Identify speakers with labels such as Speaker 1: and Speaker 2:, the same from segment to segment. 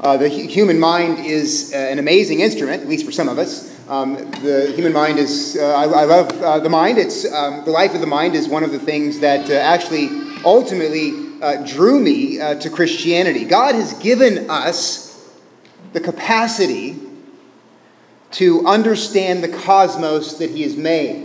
Speaker 1: The human mind is an amazing instrument, at least for some of us. The human mind is, I love the mind. It's the life of the mind is one of the things that actually ultimately drew me to Christianity. God has given us the capacity to understand the cosmos that He has made.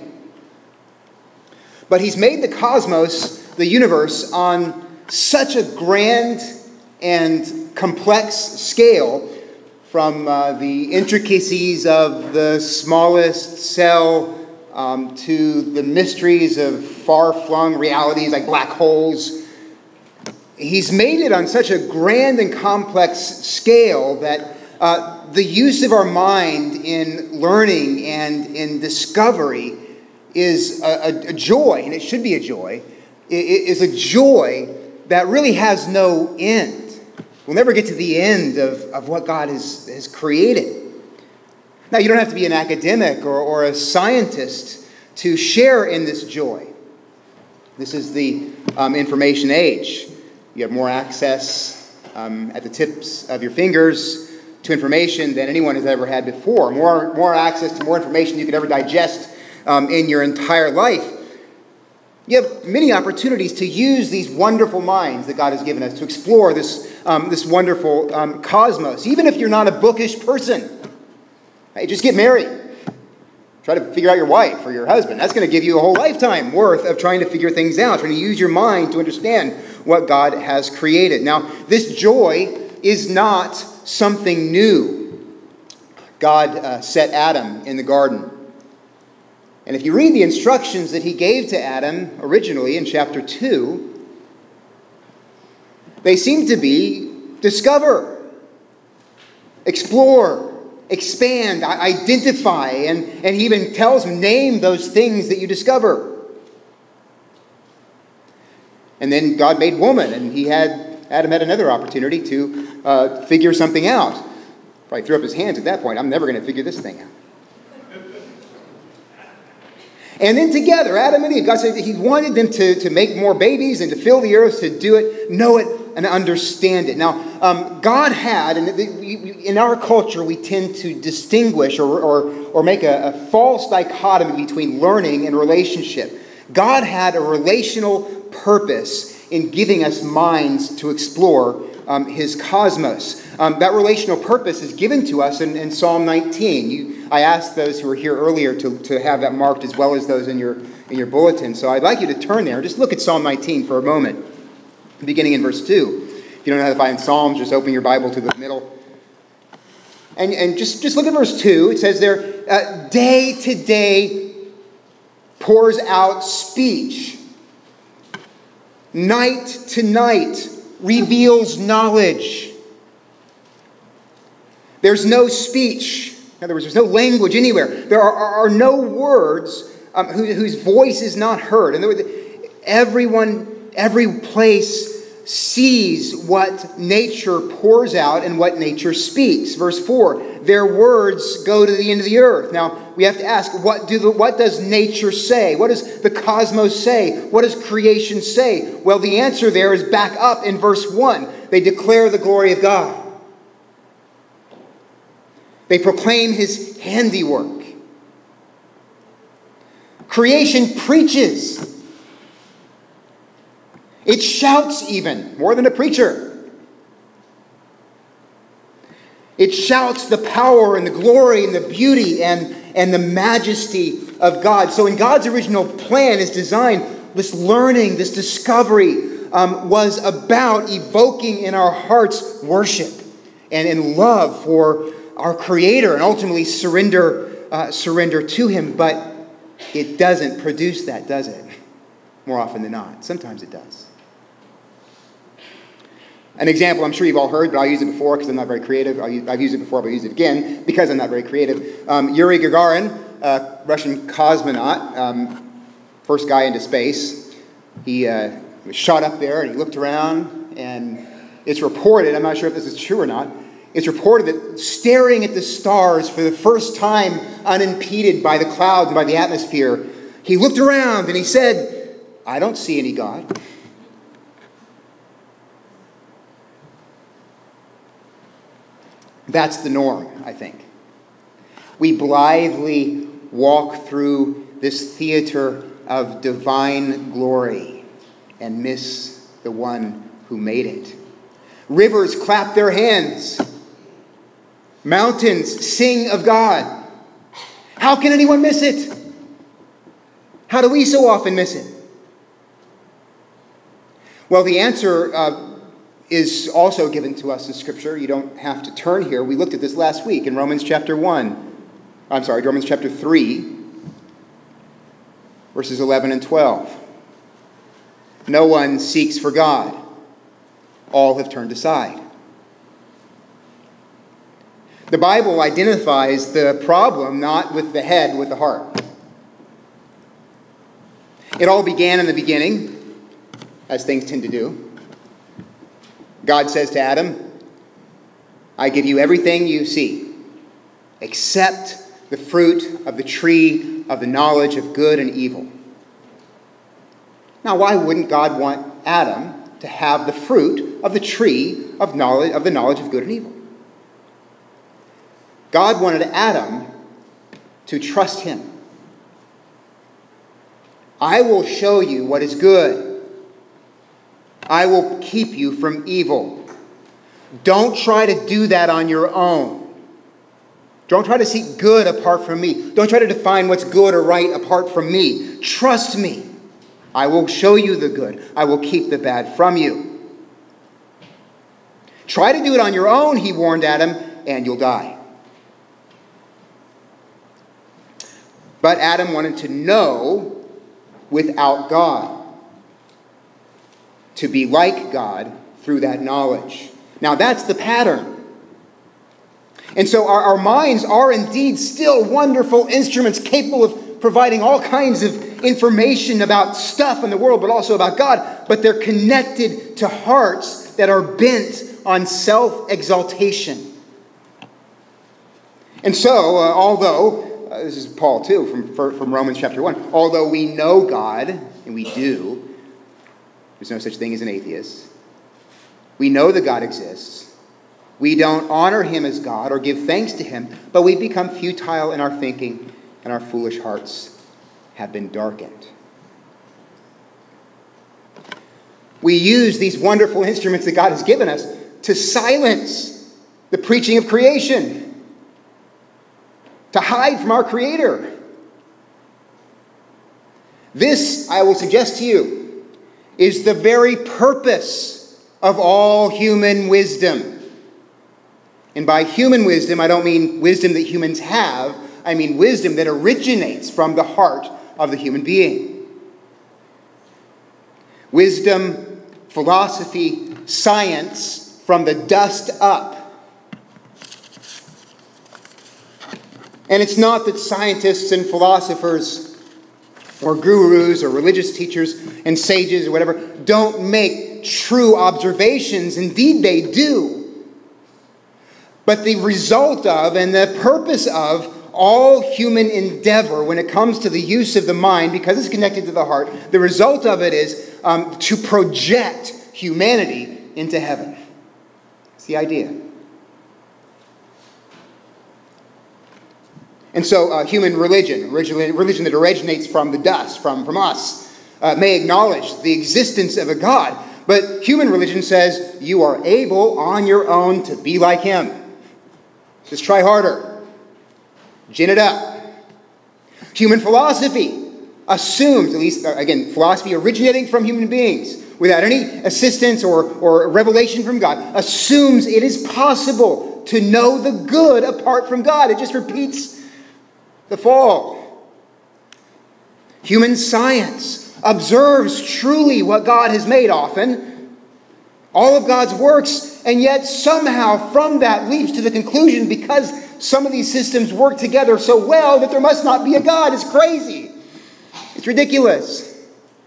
Speaker 1: But He's made the cosmos, the universe, on such a grand and complex scale, from the intricacies of the smallest cell to the mysteries of far-flung realities like black holes. He's made it on such a grand and complex scale that the use of our mind in learning and in discovery is a joy, and it should be a joy. It is a joy that really has no end. We'll never get to the end of what God has created. Now, you don't have to be an academic or a scientist to share in this joy. This is the information age. You have more access at the tips of your fingers to information than anyone has ever had before. More access to more information you could ever digest in your entire life. You have many opportunities to use these wonderful minds that God has given us to explore this wonderful cosmos. Even if you're not a bookish person, hey, just get married. Try to figure out your wife or your husband. That's going to give you a whole lifetime worth of trying to figure things out, trying to use your mind to understand what God has created. Now, this joy is not something new. God set Adam in the garden. And if you read the instructions that He gave to Adam originally in chapter 2, they seem to be discover, explore, expand, identify, and He even tells him, name those things that you discover. And then God made woman, and Adam had another opportunity to figure something out. Probably threw up his hands at that point. I'm never going to figure this thing out. And then together, Adam and Eve, God said that He wanted them to make more babies and to fill the earth, to do it, know it, and understand it. Now, God had, and in our culture, we tend to distinguish or make a false dichotomy between learning and relationship. God had a relational purpose in giving us minds to explore His cosmos. That relational purpose is given to us in Psalm 19. I asked those who were here earlier to have that marked as well as those in your bulletin. So I'd like you to turn there and just look at Psalm 19 for a moment, beginning in verse 2. If you don't know how to find Psalms, just open your Bible to the middle. And just look at verse 2. It says there, day to day pours out speech. Night to night reveals knowledge. There's no speech. In other words, there's no language anywhere. There are no words whose voice is not heard. In other words, everyone, every place sees what nature pours out and what nature speaks. Verse 4, their words go to the end of the earth. Now, we have to ask, what does nature say? What does the cosmos say? What does creation say? Well, the answer there is back up in verse 1. They declare the glory of God. They proclaim His handiwork. Creation preaches. It shouts even, more than a preacher. It shouts the power and the glory and the beauty and the majesty of God. So in God's original plan, His design, this learning, this discovery was about evoking in our hearts worship and in love for our Creator, and ultimately surrender to Him. But it doesn't produce that, does it? More often than not. Sometimes it does. An example I'm sure you've all heard, but I'll use it before because I'm not very creative. I've used it before, but I'll use it again because I'm not very creative. Yuri Gagarin, Russian cosmonaut, first guy into space. He was shot up there and he looked around, and it's reported, I'm not sure if this is true or not, it's reported that staring at the stars for the first time unimpeded by the clouds and by the atmosphere, he looked around and he said, "I don't see any God." That's the norm, I think. We blithely walk through this theater of divine glory and miss the one who made it. Rivers clap their hands. Mountains sing of God. How can anyone miss it? How do we so often miss it? Well, the answer is also given to us in Scripture. You don't have to turn here. We looked at this last week in Romans chapter 3, verses 11 and 12. No one seeks for God. All have turned aside. The Bible identifies the problem not with the head, with the heart. It all began in the beginning, as things tend to do. God says to Adam, I give you everything you see, except the fruit of the tree of the knowledge of good and evil. Now, why wouldn't God want Adam to have the fruit of the tree of the knowledge of good and evil? God wanted Adam to trust him. I will show you what is good. I will keep you from evil. Don't try to do that on your own. Don't try to seek good apart from me. Don't try to define what's good or right apart from me. Trust me. I will show you the good. I will keep the bad from you. Try to do it on your own, he warned Adam, and you'll die. But Adam wanted to know without God, to be like God through that knowledge. Now that's the pattern. And so our minds are indeed still wonderful instruments capable of providing all kinds of information about stuff in the world, but also about God. But they're connected to hearts that are bent on self-exaltation. And so, although, this is Paul too, from Romans chapter 1, although we know God, and we do, there's no such thing as an atheist. We know that God exists. We don't honor him as God or give thanks to him, but we become futile in our thinking, and our foolish hearts have been darkened. We use these wonderful instruments that God has given us to silence the preaching of creation, to hide from our Creator. This, I will suggest to you, is the very purpose of all human wisdom. And by human wisdom, I don't mean wisdom that humans have. I mean wisdom that originates from the heart of the human being. Wisdom, philosophy, science from the dust up. And it's not that scientists and philosophers or gurus or religious teachers and sages or whatever don't make true observations. Indeed, they do. But the result of and the purpose of all human endeavor when it comes to the use of the mind, because it's connected to the heart, the result of it is to project humanity into heaven. It's the idea. And so human religion that originates from the dust, from us, may acknowledge the existence of a God. But human religion says you are able on your own to be like him. Just try harder. Gin it up. Human philosophy assumes, at least, again, philosophy originating from human beings, without any assistance or revelation from God, assumes it is possible to know the good apart from God. It just repeats the fall. Human science observes truly what God has made often, all of God's works, and yet somehow from that leaps to the conclusion, because some of these systems work together so well, that there must not be a God. It's crazy. It's ridiculous.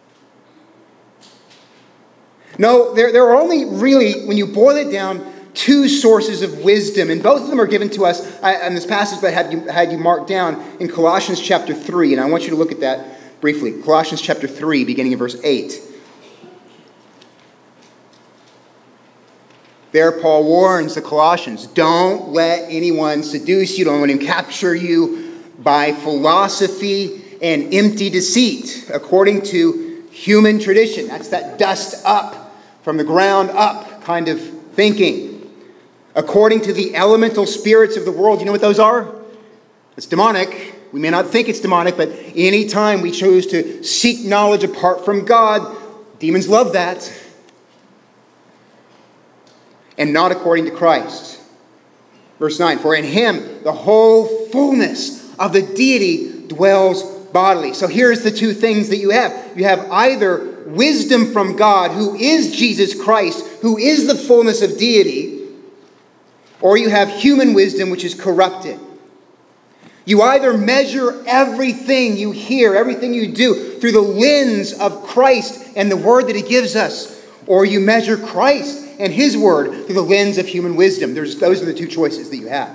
Speaker 1: No, there are only really, when you boil it down, two sources of wisdom, and both of them are given to us in this passage that I had you marked down in Colossians chapter 3, and I want you to look at that briefly. Colossians chapter 3, beginning in verse 8. There, Paul warns the Colossians, don't let anyone seduce you, don't let him capture you by philosophy and empty deceit, according to human tradition. That's that dust up, from the ground up kind of thinking. According to the elemental spirits of the world, you know what those are? It's demonic. We may not think it's demonic, but any time we choose to seek knowledge apart from God, demons love that. And not according to Christ. Verse 9, for in him the whole fullness of the deity dwells bodily. So here's the two things that you have. You have either wisdom from God, who is Jesus Christ, who is the fullness of deity, or you have human wisdom, which is corrupted. You either measure everything you hear, everything you do, through the lens of Christ and the word that he gives us, or you measure Christ and his word through the lens of human wisdom. Those are the two choices that you have.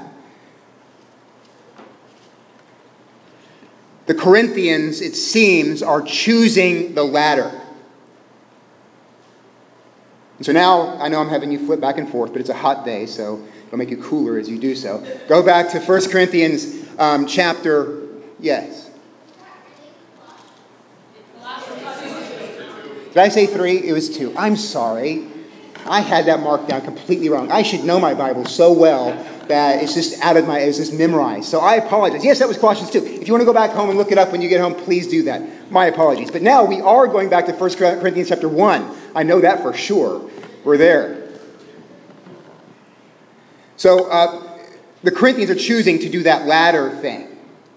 Speaker 1: The Corinthians, it seems, are choosing the latter. And so now, I know I'm having you flip back and forth, but it's a hot day, so it'll make you cooler as you do so. Go back to 1 Corinthians chapter, yes. Did I say 3? It was 2. I'm sorry. I had that marked down completely wrong. I should know my Bible so well that it's just it's just memorized. So I apologize. Yes, that was Colossians 2. If you want to go back home and look it up when you get home, please do that. My apologies. But now we are going back to 1 Corinthians chapter 1. I know that for sure. We're there. So the Corinthians are choosing to do that latter thing.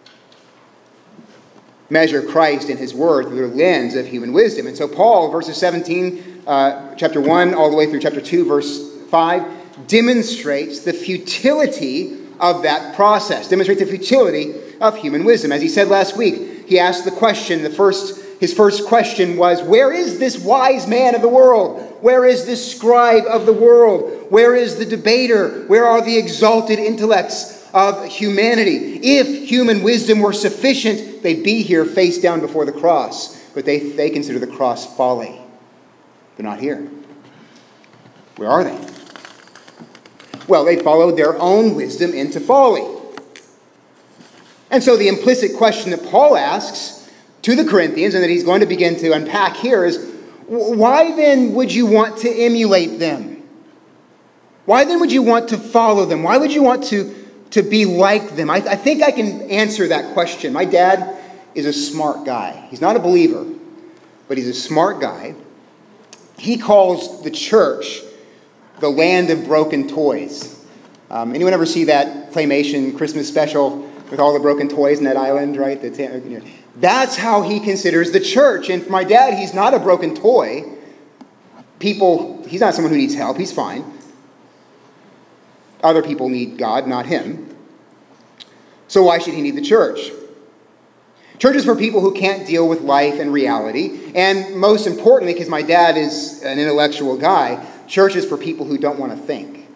Speaker 1: Measure Christ and his word through the lens of human wisdom. And so Paul, verses 17, chapter 1, all the way through chapter 2, verse 5, demonstrates the futility of that process. Demonstrates the futility of human wisdom. As he said last week, he asked the question, his first question was, where is this wise man of the world? Where is this scribe of the world? Where is the debater? Where are the exalted intellects of humanity? If human wisdom were sufficient, they'd be here face down before the cross. But they consider the cross folly. They're not here. Where are they? Well, they followed their own wisdom into folly. And so the implicit question that Paul asks to the Corinthians, and that he's going to begin to unpack here, is, why then would you want to emulate them? Why then would you want to follow them? Why would you want to be like them? I think I can answer that question. My dad is a smart guy. He's not a believer, but he's a smart guy. He calls the church the land of broken toys. Anyone ever see that Claymation Christmas special with all the broken toys in that island, right? That's how he considers the church. And for my dad, he's not a broken toy. He's not someone who needs help. He's fine. Other people need God, not him. So why should he need the church? Church is for people who can't deal with life and reality. And most importantly, because my dad is an intellectual guy, church is for people who don't want to think.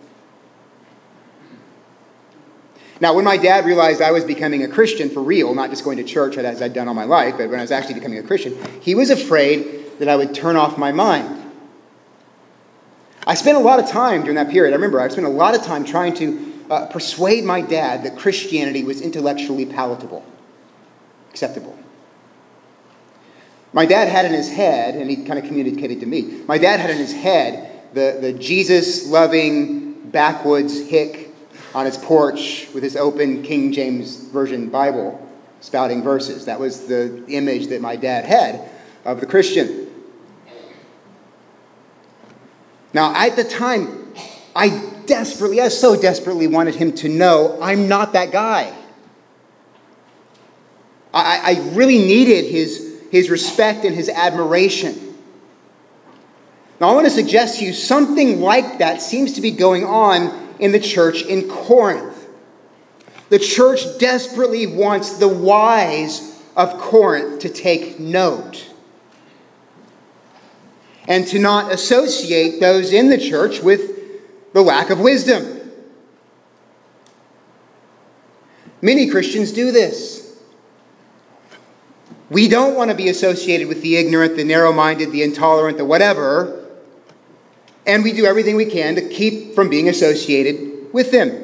Speaker 1: Now, when my dad realized I was becoming a Christian for real, not just going to church as I'd done all my life, but when I was actually becoming a Christian, he was afraid that I would turn off my mind. I spent a lot of time during that period. I remember I spent a lot of time trying to persuade my dad that Christianity was intellectually palatable, acceptable. My dad had in his head, and he kind of communicated to me, my dad had in his head the Jesus-loving backwoods hick on his porch with his open King James Version Bible spouting verses. That was the image that my dad had of the Christian. Now, at the time, I so desperately wanted him to know I'm not that guy. I really needed his respect and his admiration. Now, I want to suggest to you something like that seems to be going on in the church in Corinth. The church desperately wants the wise of Corinth to take note and to not associate those in the church with the lack of wisdom. Many Christians do this. We don't want to be associated with the ignorant, the narrow-minded, the intolerant, the whatever. And we do everything we can to keep from being associated with them.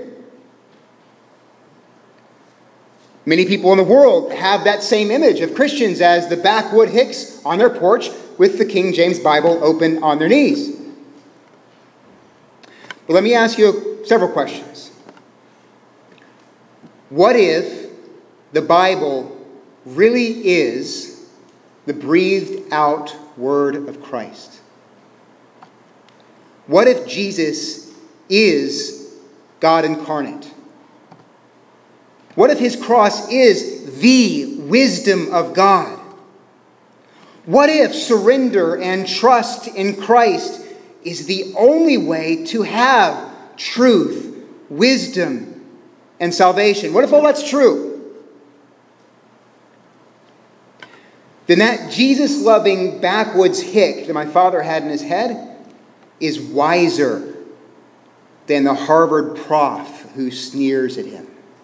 Speaker 1: Many people in the world have that same image of Christians as the backwood hicks on their porch with the King James Bible open on their knees. But let me ask you several questions. What if the Bible really is the breathed out word of Christ? What if Jesus is God incarnate? What if his cross is the wisdom of God? What if surrender and trust in Christ is the only way to have truth, wisdom, and salvation? What if all that's true? Then that Jesus-loving backwoods hick that my father had in his head is wiser than the Harvard prof who sneers at him.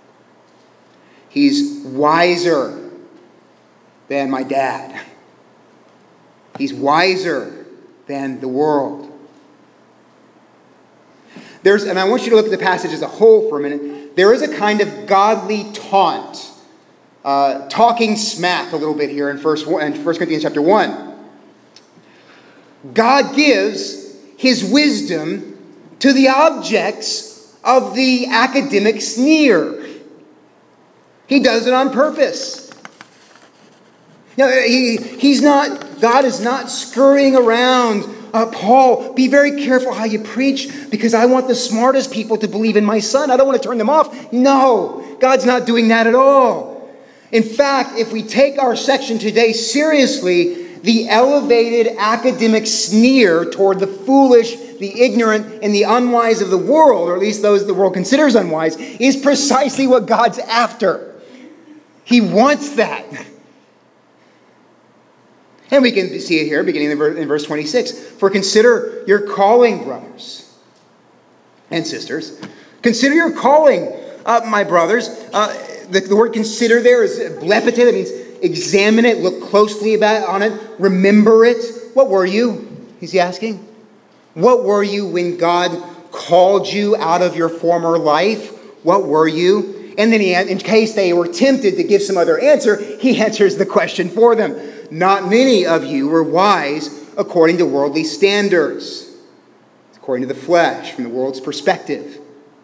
Speaker 1: He's wiser than my dad. He's wiser than the world. And I want you to look at the passage as a whole for a minute. There is a kind of godly taunt, talking smack a little bit here in 1 Corinthians chapter 1. God gives his wisdom to the objects of the academic sneer. He does it on purpose. Now, God is not scurrying around. Paul, be very careful how you preach because I want the smartest people to believe in my son. I don't want to turn them off. No, God's not doing that at all. In fact, if we take our section today seriously, the elevated academic sneer toward the foolish, the ignorant, and the unwise of the world, or at least those the world considers unwise, is precisely what God's after. He wants that. And we can see it here, beginning in verse 26. For consider your calling, brothers and sisters. Consider your calling, my brothers. The word consider there is blepete. That means examine it, look closely on it, remember it. What were you? He's asking. What were you when God called you out of your former life? What were you? And then in case they were tempted to give some other answer, he answers the question for them. Not many of you were wise according to worldly standards, according to the flesh, from the world's perspective.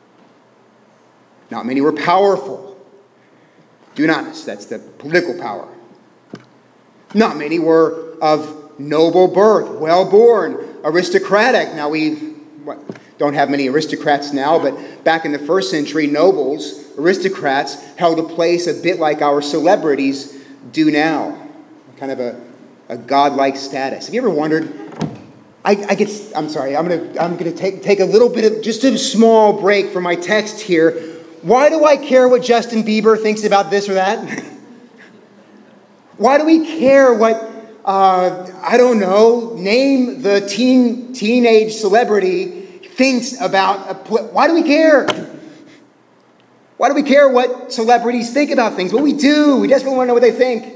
Speaker 1: Not many were powerful. Dunamis, that's the political power. Not many were of noble birth, well-born, aristocratic. Now, we don't have many aristocrats now, but back in the first century, nobles, aristocrats, held a place a bit like our celebrities do now. Kind of a godlike status. Have you ever wondered? I'm sorry. I'm going to take a little bit of just a small break from my text here. Why do I care what Justin Bieber thinks about this or that? Why do we care what I don't know? Name the teenage celebrity thinks about. Why do we care? Why do we care what celebrities think about things? Well, we do. We desperately want to know what they think.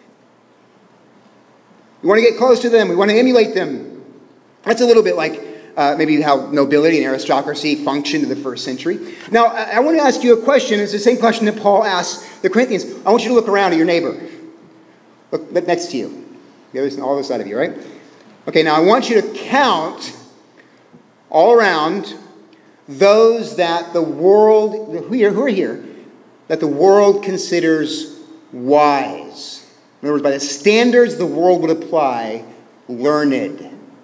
Speaker 1: We want to get close to them. We want to emulate them. That's a little bit like maybe how nobility and aristocracy functioned in the first century. Now, I want to ask you a question. It's the same question that Paul asked the Corinthians. I want you to look around at your neighbor. Look next to you. The other, all the side of you, right? Okay, now I want you to count all around those that the world, who are here, that the world considers wise. In other words, by the standards the world would apply, learned.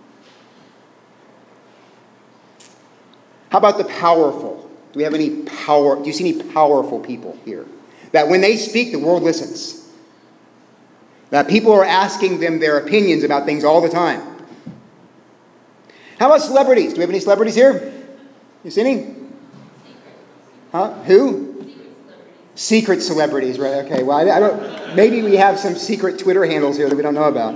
Speaker 1: How about the powerful? Do we have any power? Do you see any powerful people here? That when they speak, the world listens. That people are asking them their opinions about things all the time. How about celebrities? Do we have any celebrities here? You see any? Huh? Who? Secret celebrities, right? Okay, well, I don't. Maybe we have some secret Twitter handles here that we don't know about.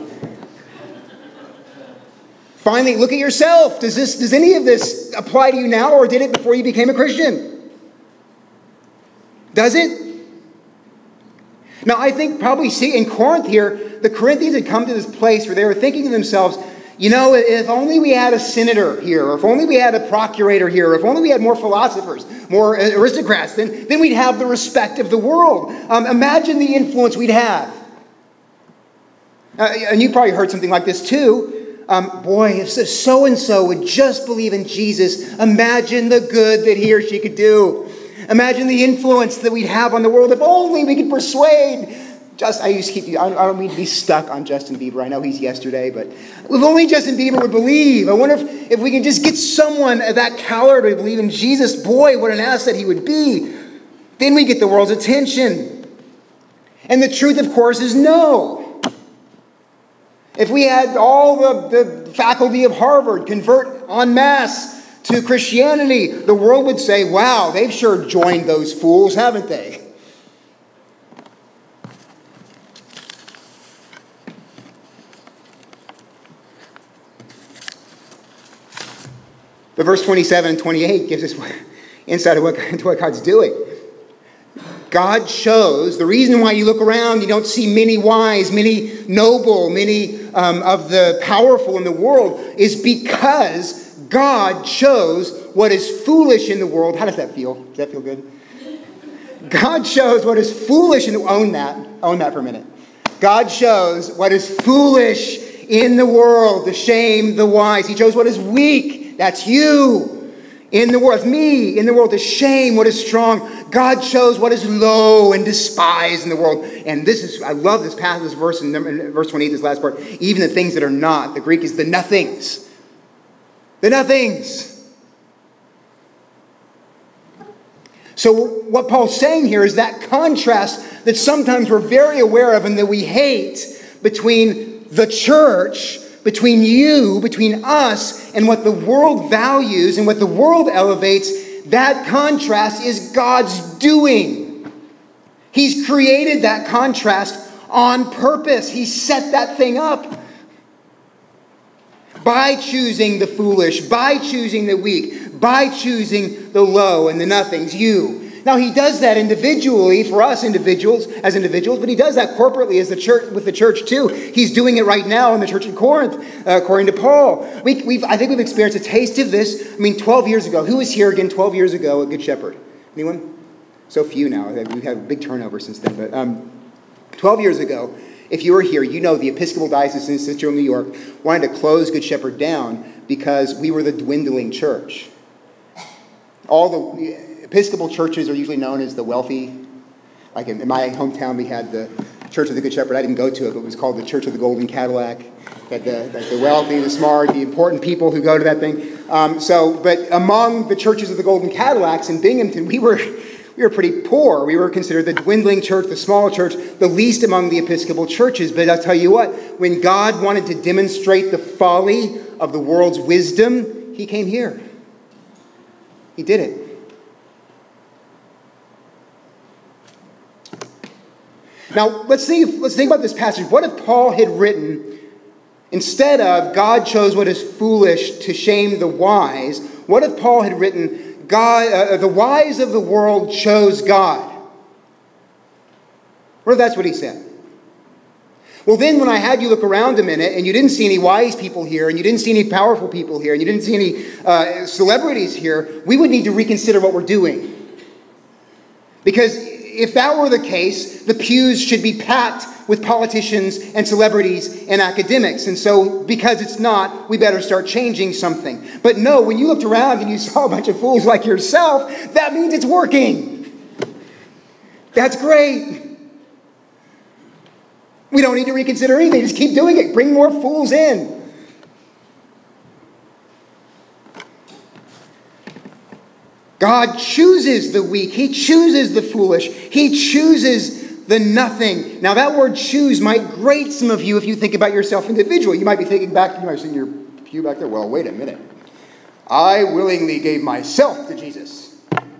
Speaker 1: Finally, look at yourself. Does any of this apply to you now, or did it before you became a Christian? Does it? Now, I think probably see in Corinth here, the Corinthians had come to this place where they were thinking to themselves, you know, if only we had a senator here, or if only we had a procurator here, or if only we had more philosophers, more aristocrats, then we'd have the respect of the world. Imagine the influence we'd have. And you probably heard something like this too. Boy, if so-and-so would just believe in Jesus, imagine the good that he or she could do. Imagine the influence that we'd have on the world if only we could persuade. I don't mean to be stuck on Justin Bieber. I know he's yesterday, but if only Justin Bieber would believe. I wonder if we can just get someone of that caliber to believe in Jesus. Boy, what an asset he would be. Then we get the world's attention. And the truth, of course, is no. If we had all the faculty of Harvard convert en masse to Christianity, the world would say, wow, they've sure joined those fools, haven't they? But verse 27 and 28 gives us insight into what God's doing. God shows, the reason why you look around, you don't see many wise, many noble, many of the powerful in the world, is because God chose what is foolish in the world. How does that feel? Does that feel good? God shows what is foolish in the world. Own that for a minute. God shows what is foolish in the world to shame the wise. He chose what is weak. That's you in the world. It's me in the world to shame what is strong. God shows what is low and despised in the world. And I love this passage, this verse in verse 28, this last part. Even the things that are not. The Greek is the nothings. The nothings. So what Paul's saying here is that contrast that sometimes we're very aware of and that we hate between the church, between you, between us, and what the world values and what the world elevates. That contrast is God's doing. He's created that contrast on purpose. He set that thing up by choosing the foolish, by choosing the weak, by choosing the low and the nothings, you. Now, he does that individually for us individuals, but he does that corporately as the church, with the church too. He's doing it right now in the church in Corinth, according to Paul. I think we've experienced a taste of this. 12 years ago. Who was here again 12 years ago at Good Shepherd? Anyone? So few now. We've had a big turnover since then. But 12 years ago, if you were here, you know the Episcopal Diocese in Cicero, New York, wanted to close Good Shepherd down because we were the dwindling church. All the Episcopal churches are usually known as the wealthy. Like in my hometown, we had the Church of the Good Shepherd. I didn't go to it, but it was called the Church of the Golden Cadillac. Had the wealthy, the smart, the important people who go to that thing. But among the churches of the Golden Cadillacs in Binghamton, we were pretty poor. We were considered the dwindling church, the small church, the least among the Episcopal churches. But I'll tell you what, when God wanted to demonstrate the folly of the world's wisdom, he came here. He did it. Now, let's think about this passage. What if Paul had written, instead of God chose what is foolish to shame the wise, what if Paul had written, the wise of the world chose God? What if that's what he said? Well, then when I had you look around a minute and you didn't see any wise people here and you didn't see any powerful people here and you didn't see any celebrities here, we would need to reconsider what we're doing. Because if that were the case, the pews should be packed with politicians and celebrities and academics. And so, because it's not, we better start changing something. But no, when you looked around and you saw a bunch of fools like yourself, that means it's working. That's great. We don't need to reconsider anything. Just keep doing it. Bring more fools in. God chooses the weak. He chooses the foolish. He chooses the nothing. Now that word choose might grate some of you if you think about yourself individually. You might be thinking back, you might see your pew back there. Well, wait a minute. I willingly gave myself to Jesus.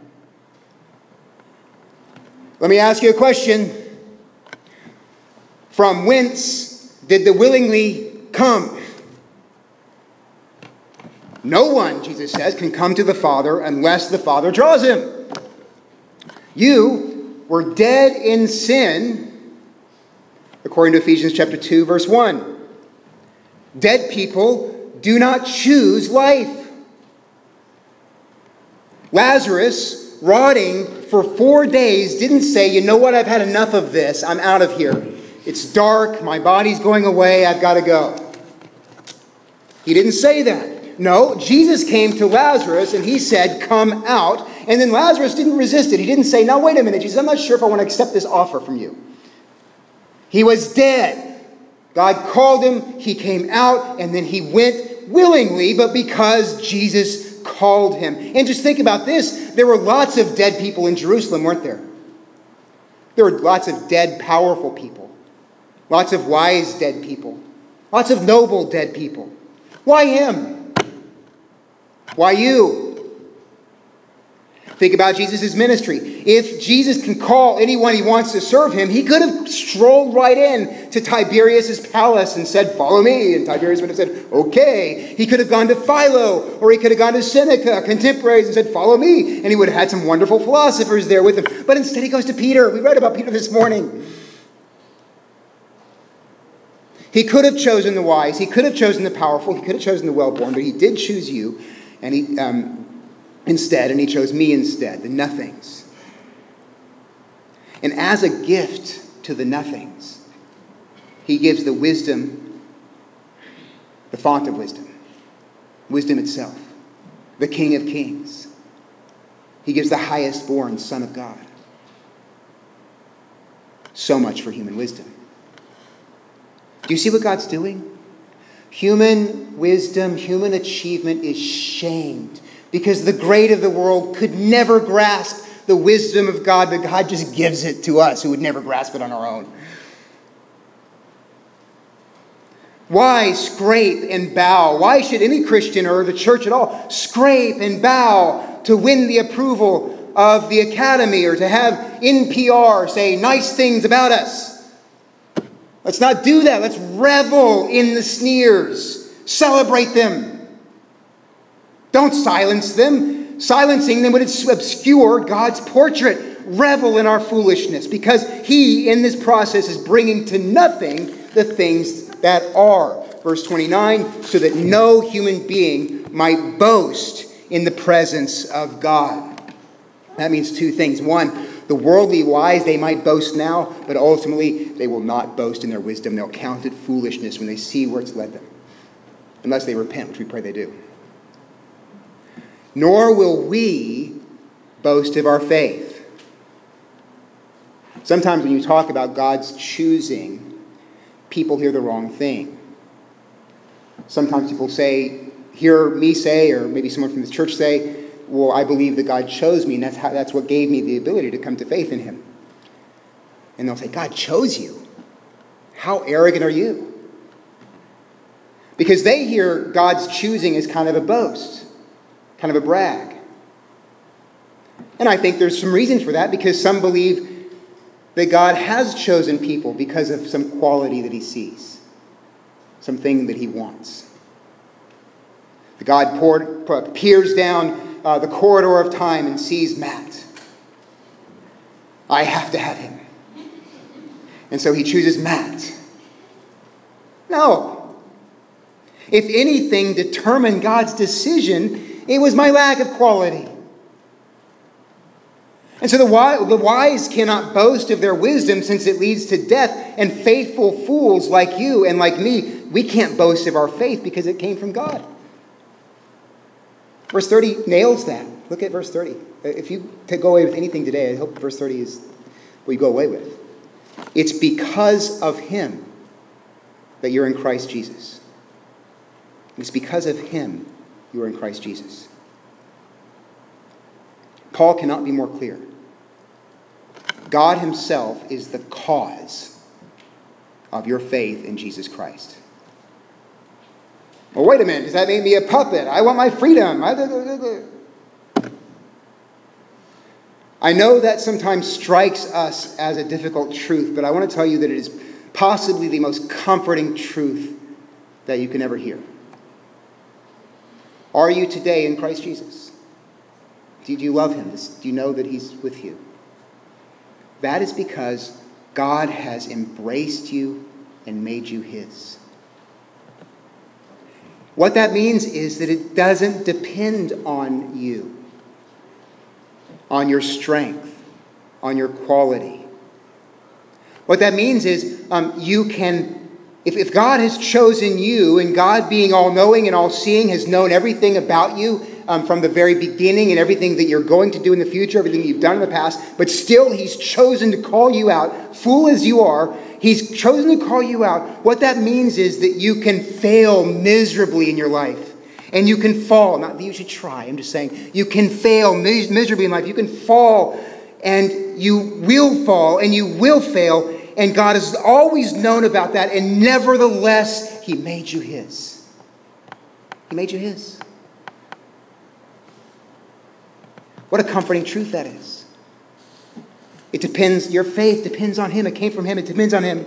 Speaker 1: Let me ask you a question. From whence did the willingly come? No one, Jesus says, can come to the Father unless the Father draws him. You were dead in sin, according to Ephesians chapter 2, verse 1. Dead people do not choose life. Lazarus, rotting for 4 days, didn't say, you know what, I've had enough of this. I'm out of here. It's dark. My body's going away. I've got to go. He didn't say that. No, Jesus came to Lazarus and he said, come out. And then Lazarus didn't resist it. He didn't say, now wait a minute, Jesus, I'm not sure if I want to accept this offer from you. He was dead. God called him. He came out and then he went willingly, but because Jesus called him. And just think about this. There were lots of dead people in Jerusalem, weren't there? There were lots of dead, powerful people. Lots of wise dead people. Lots of noble dead people. Why him? Why you? Think about Jesus' ministry. If Jesus can call anyone he wants to serve him, he could have strolled right in to Tiberius' palace and said, follow me. And Tiberius would have said, okay. He could have gone to Philo, or he could have gone to Seneca, contemporaries, and said, follow me. And he would have had some wonderful philosophers there with him. But instead he goes to Peter. We read about Peter this morning. He could have chosen the wise. He could have chosen the powerful. He could have chosen the well-born. But he did choose you. And he he chose me instead, the nothings. And as a gift to the nothings, he gives the wisdom, the font of wisdom, wisdom itself, the King of Kings. He gives the highest born Son of God. So much for human wisdom. Do you see what God's doing? Human wisdom, human achievement is shamed because the great of the world could never grasp the wisdom of God, but God just gives it to us who would never grasp it on our own. Why scrape and bow? Why should any Christian or the church at all scrape and bow to win the approval of the academy or to have NPR say nice things about us? Let's not do that. Let's revel in the sneers. Celebrate them. Don't silence them. Silencing them would obscure God's portrait. Revel in our foolishness because he, in this process, is bringing to nothing the things that are. Verse 29, so that no human being might boast in the presence of God. That means two things. One, the worldly wise, they might boast now, but ultimately they will not boast in their wisdom. They'll count it foolishness when they see where it's led them. Unless they repent, which we pray they do. Nor will we boast of our faith. Sometimes when you talk about God's choosing, people hear the wrong thing. Sometimes people hear me say, or maybe someone from the church say, well, I believe that God chose me, and that's what gave me the ability to come to faith in him. And they'll say, God chose you? How arrogant are you? Because they hear God's choosing as kind of a boast, kind of a brag. And I think there's some reasons for that, because some believe that God has chosen people because of some quality that he sees, something that he wants. The God peers down the corridor of time and sees Matt. I have to have him. And so he chooses Matt. No. If anything determined God's decision, it was my lack of quality. And so the wise cannot boast of their wisdom since it leads to death. And faithful fools like you and like me, we can't boast of our faith because it came from God. Verse 30 nails that. Look at verse 30. If you go away with anything today, I hope verse 30 is what you go away with. It's because of him that you're in Christ Jesus. It's because of him you are in Christ Jesus. Paul cannot be more clear. God himself is the cause of your faith in Jesus Christ. Well, wait a minute. Does that make me a puppet? I want my freedom. I know that sometimes strikes us as a difficult truth, but I want to tell you that it is possibly the most comforting truth that you can ever hear. Are you today in Christ Jesus? Do you love him? Do you know that he's with you? That is because God has embraced you and made you his. What that means is that it doesn't depend on you, on your strength, on your quality. What that means is you can, if God has chosen you, and God being all-knowing and all-seeing has known everything about you from the very beginning and everything that you're going to do in the future, everything you've done in the past, but still He's chosen to call you out, fool as you are, He's chosen to call you out. What that means is that you can fail miserably in your life. And you can fall. Not that you should try. I'm just saying you can fail miserably in life. You can fall and you will fall and you will fail. And God has always known about that. And nevertheless, He made you His. He made you His. What a comforting truth that is. It depends, your faith depends on Him. It came from Him. It depends on Him.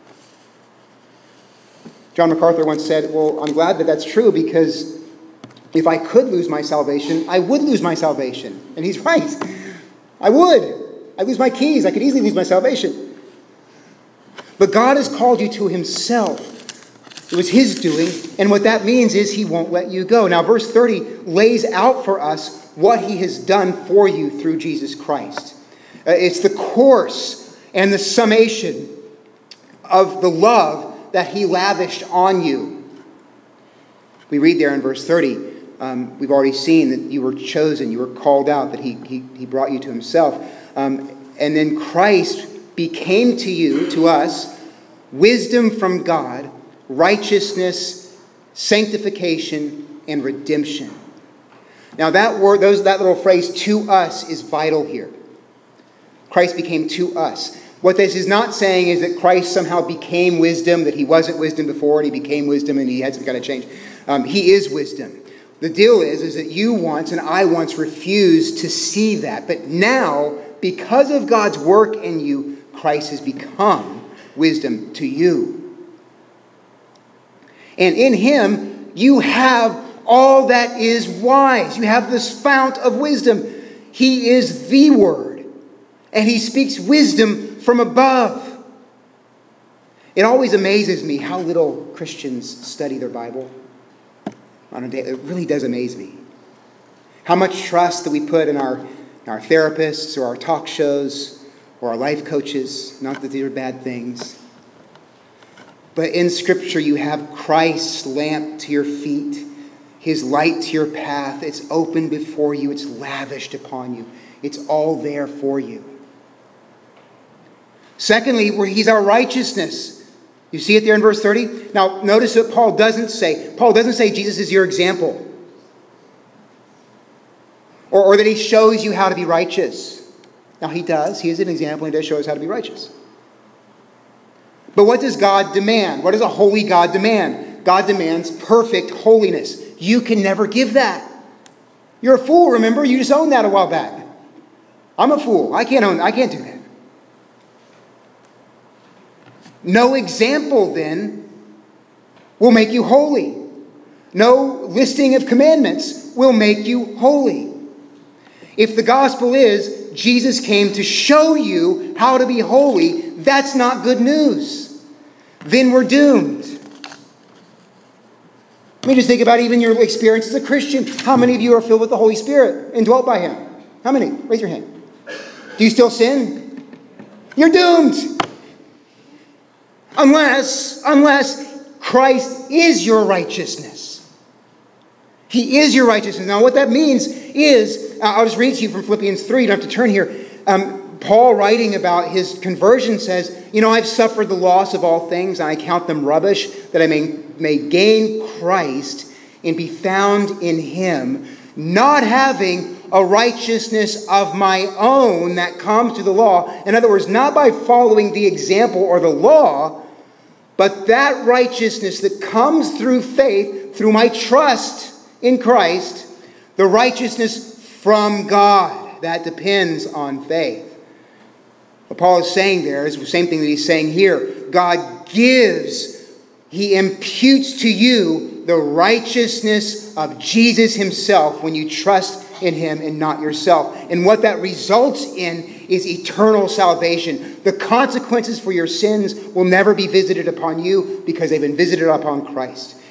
Speaker 1: John MacArthur once said, well, I'm glad that that's true because if I could lose my salvation, I would lose my salvation. And he's right. I would. I'd lose my keys. I could easily lose my salvation. But God has called you to Himself. It was His doing. And what that means is He won't let you go. Now, verse 30 lays out for us what He has done for you through Jesus Christ. It's the course and the summation of the love that He lavished on you. We read there in verse 30, we've already seen that you were chosen, you were called out, that He brought you to Himself. And then Christ became to you, to us, wisdom from God, righteousness, sanctification, and redemption. Now that word, that little phrase, to us, is vital here. Christ became to us. What this is not saying is that Christ somehow became wisdom, that He wasn't wisdom before and He became wisdom and He had some kind of change. He is wisdom. The deal is that you once and I once refused to see that. But now, because of God's work in you, Christ has become wisdom to you. And in Him, you have all that is wise. You have this fount of wisdom. He is the Word. And He speaks wisdom from above. It always amazes me how little Christians study their Bible. It really does amaze me. How much trust that we put in our therapists or our talk shows or our life coaches. Not that these are bad things. But in Scripture you have Christ's lamp to your feet. His light to your path. It's open before you. It's lavished upon you. It's all there for you. Secondly, where He's our righteousness. You see it there in verse 30? Now, notice what Paul doesn't say. Paul doesn't say Jesus is your example. Or that He shows you how to be righteous. Now, He does. He is an example and He does show us how to be righteous. But what does God demand? What does a holy God demand? God demands perfect holiness. You can never give that. You're a fool, remember? You just owned that a while back. I'm a fool. I can't do that. No example, then, will make you holy. No listing of commandments will make you holy. If the gospel is Jesus came to show you how to be holy, that's not good news. Then we're doomed. Let me just think about even your experience as a Christian. How many of you are filled with the Holy Spirit and dwelt by Him? How many? Raise your hand. Do you still sin? You're doomed. Unless Christ is your righteousness. He is your righteousness. Now what that means is, I'll just read to you from Philippians 3. You don't have to turn here. Paul, writing about his conversion, says, I've suffered the loss of all things, and I count them rubbish, that I may gain Christ and be found in Him, not having a righteousness of my own that comes through the law. In other words, not by following the example or the law, but that righteousness that comes through faith, through my trust in Christ, the righteousness from God that depends on faith. What Paul is saying there is the same thing that he's saying here. God gives, He imputes to you the righteousness of Jesus Himself when you trust in Him and not yourself. And what that results in is eternal salvation. The consequences for your sins will never be visited upon you because they've been visited upon Christ.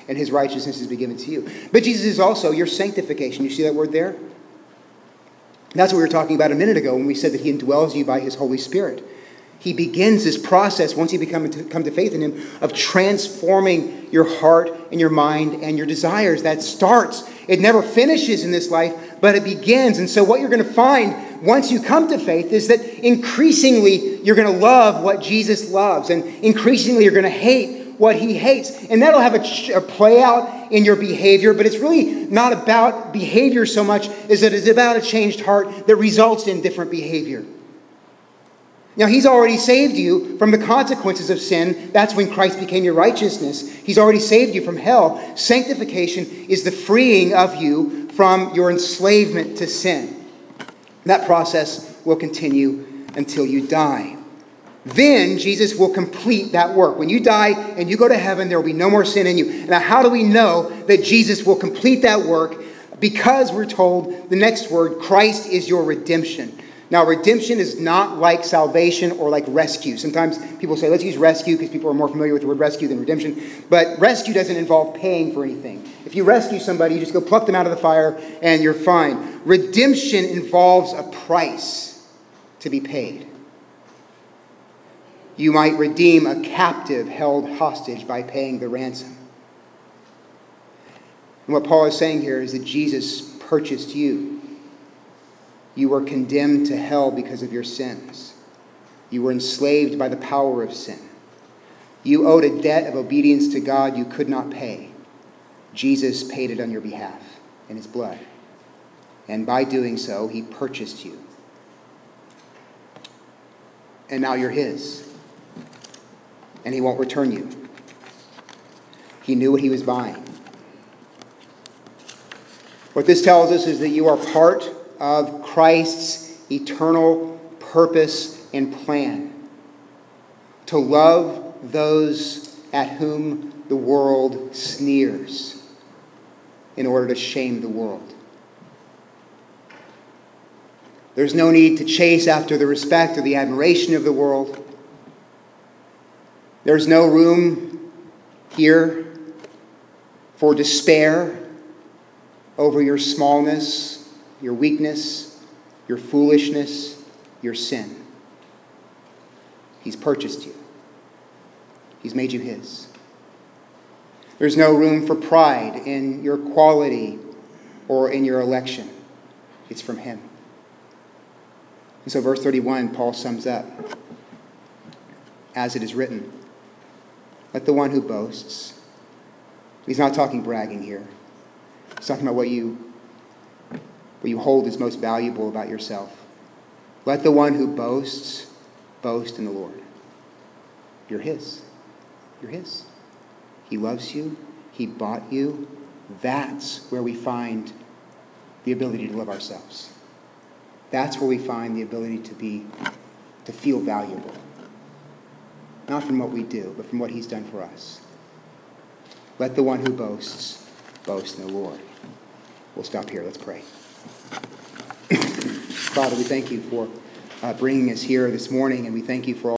Speaker 1: and his righteousness has been given to you. But Jesus is also your sanctification. You see that word there? That's what we were talking about a minute ago when we said that he indwells you by his Holy Spirit. He begins this process, once you come to faith in him, of transforming your heart and your mind and your desires. That starts. It never finishes in this life, but it begins. And so what you're going to find once you come to faith is that increasingly you're going to love what Jesus loves, and increasingly you're going to hate what he hates. And that'll have a play out in your behavior, but it's really not about behavior so much as it is about a changed heart that results in different behavior. Now, he's already saved you from the consequences of sin. That's when Christ became your righteousness. He's already saved you from hell. Sanctification is the freeing of you from your enslavement to sin. That process will continue until you die. Then Jesus will complete that work. When you die and you go to heaven, there will be no more sin in you. Now, how do we know that Jesus will complete that work? Because we're told the next word, Christ is your redemption. Now, redemption is not like salvation or like rescue. Sometimes people say, let's use rescue because people are more familiar with the word rescue than redemption. But rescue doesn't involve paying for anything. If you rescue somebody, you just go pluck them out of the fire and you're fine. Redemption involves a price to be paid. You might redeem a captive held hostage by paying the ransom. And what Paul is saying here is that Jesus purchased you. You were condemned to hell because of your sins. You were enslaved by the power of sin. You owed a debt of obedience to God you could not pay. Jesus paid it on your behalf in his blood. And by doing so, he purchased you. And now you're his. And he won't return you. He knew what he was buying. What this tells us is that you are part of Christ's eternal purpose and plan. To love those at whom the world sneers in order to shame the world. There's no need to chase after the respect or the admiration of the world. There's no room here for despair over your smallness, your weakness, your foolishness, your sin. He's purchased you. He's made you his. There's no room for pride in your quality or in your election. It's from him. And so verse 31, Paul sums up, as it is written, let the one who boasts. He's not talking bragging here. He's talking about what you hold as most valuable about yourself. Let the one who boasts, boast in the Lord. You're his. You're his. He loves you. He bought you. That's where we find the ability to love ourselves. That's where we find the ability to feel valuable. Not from what we do, but from what he's done for us. Let the one who boasts, boast in the Lord. We'll stop here. Let's pray. Father, we thank you for bringing us here this morning, and we thank you for all